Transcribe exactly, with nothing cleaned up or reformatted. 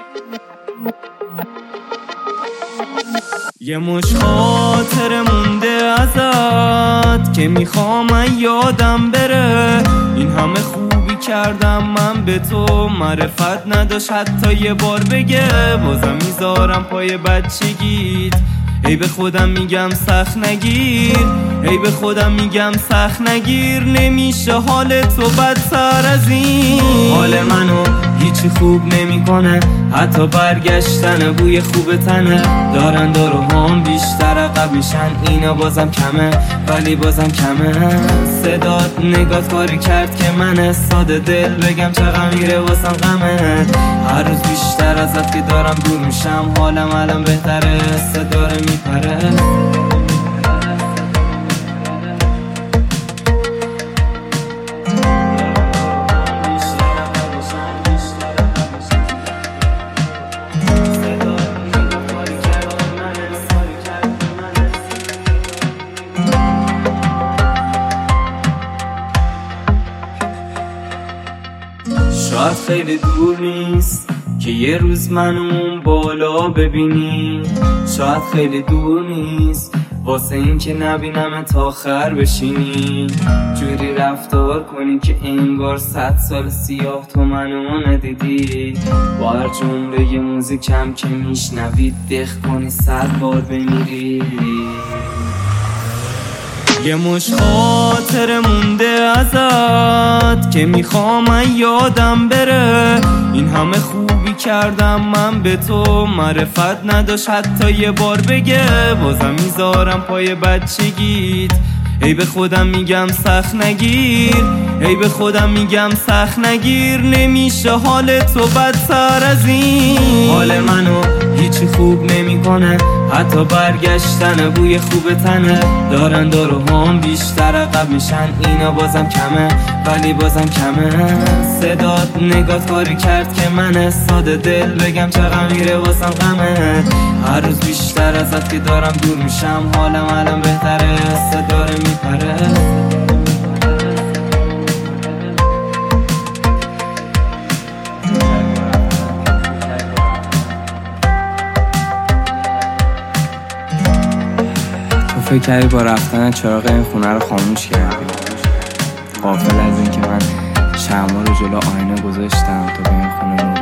یه مش خاطر مونده ازت که میخوام یادم بره. این همه خوبی کردم من به تو، معرفت نداشت حتی یه بار بگه. بازم میذارم پای بچگیت، ای به خودم میگم سخت نگیر، ای به خودم میگم سخت نگیر. نمیشه حال تو بدتر از این. حال منو هیچی خوب نمیکنه، حتی برگشتن بوی خوب تنه. دارن دارو هم بیشتر عقب میشن، اینا بازم کمه ولی بازم کمه. صدات نگات کاری کرد که من ساده دل بگم چقدر میره واسم غمه. هر روز بیشتر ازت که دارم دور میشم، حالم الان بهتره، صداره میپره. شاید خیلی دور نیست که یه روز منو اون بالا ببینی. شاید خیلی دور نیست واسه این که نبینم تا آخر بشینی. جوری رفتار کنی که انگار صد سال سیاه تو منو ندیدی. با هر جمله یه موزیکم که میشنوید دق کنی صد بار بمیری. یه مش خاطر مونده ازت که میخوام یادم بره. این همه خوبی کردم من به تو، معرفت نداشت حتی یه بار بگه. بازم میذارم پای بچگیت، ای به خودم میگم سخت نگیر، ای به خودم میگم سخت نگیر. نمیشه حال تو بدتر از این. حال منو هیچی خوب نمیکنه، حتی برگشتن بوی خوب تنه. دارن دارو هم بیشتر عقب میشن، اینا بازم کمه ولی بازم کمه. صدات نگات کاری کرد که من ساده دل بگم چقدر میره واسم غمه. هر روز بیشتر ازت که دارم دور میشم، حالم الان بهتره، صداره میپره. فکر کردی با رفتن چراغ این خونه رو خاموش کردی، غافل از این که من شمع رو جلو آینه گذاشتم تا به این خونه